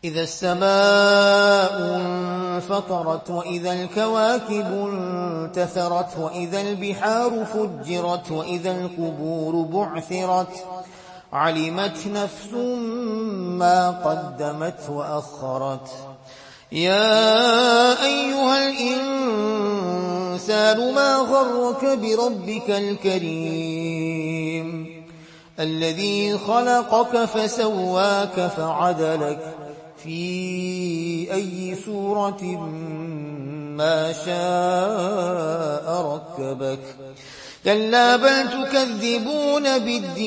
إذا السماء انفطرت وإذا الكواكب انتثرت وإذا البحار فجرت وإذا القبور بعثرت علمت نفس ما قدمت وأخرت يا أيها الإنسان ما غرك بربك الكريم الذي خلقك فسواك فعدلك في أي صورة ما شاء ركبك كلا بل تكذبون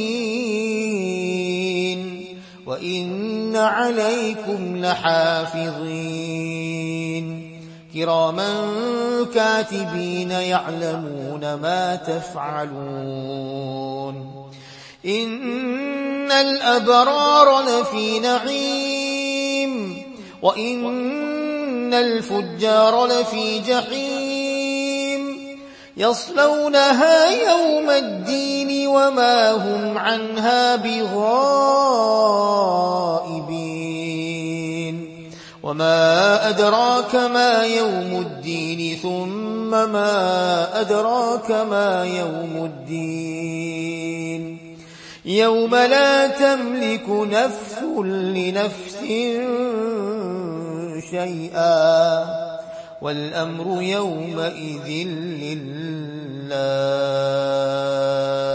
بالدين وإن عليكم لحافظين كراما كاتبين يعلمون ما تفعلون إن الأبرار لفي نعيم وإن الفجار لفي جحيم يصلونها يوم الدين وما هم عنها بغائبين وما أدراك ما يوم الدين ثم ما أدراك ما يوم الدين يوم لا تملك نفس لنفس شيئا والأمر يومئذ لله